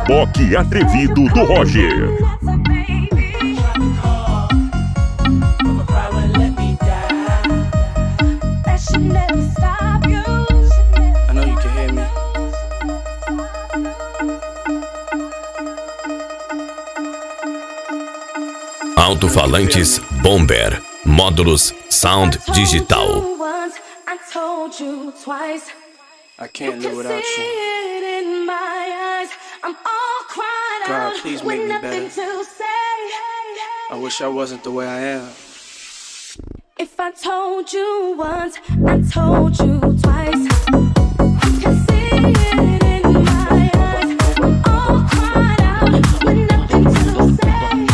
Reboque Atrevido do Roger. Alto-falantes Bomber, módulos Sound Digital. I can't live without you. God, please make me better. I wish I wasn't the way I am. If I told you once, I told you twice. You can see it in my eyes. I'm all cried out with nothing to say.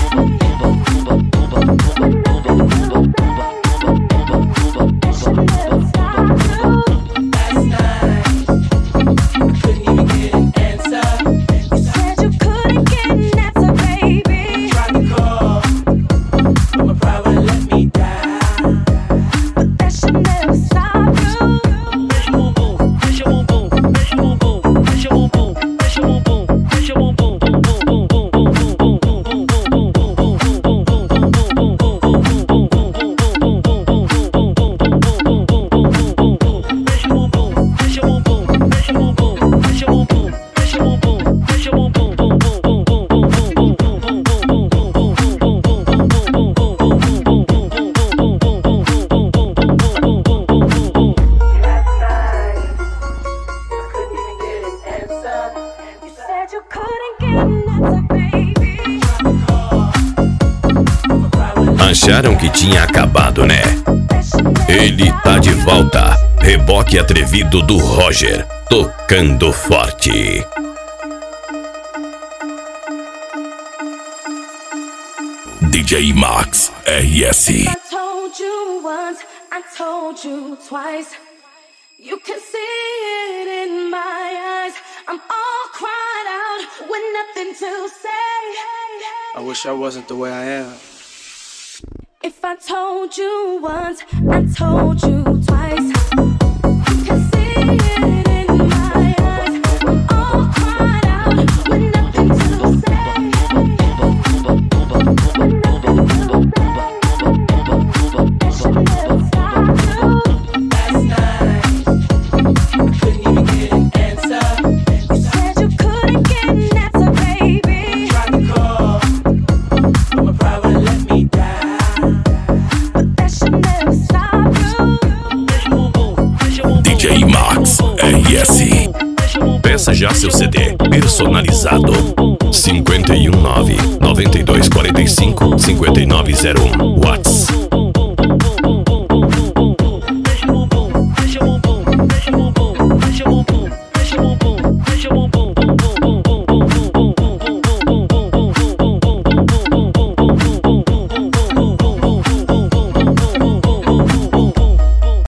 Acharam que tinha acabado, né? Ele tá de volta. Reboque Atrevido do Roger, tocando forte. DJ Max RS. I told you once, I told you twice. You can see it in my eyes. I'm all cried out with nothing to say. I wish I wasn't the way I am. If I told you once, I told you twice. You can see it in my eyes. I'm all cried out with nothing to say. DJ Max RS. Peça já seu CD personalizado. 519 9245 5901.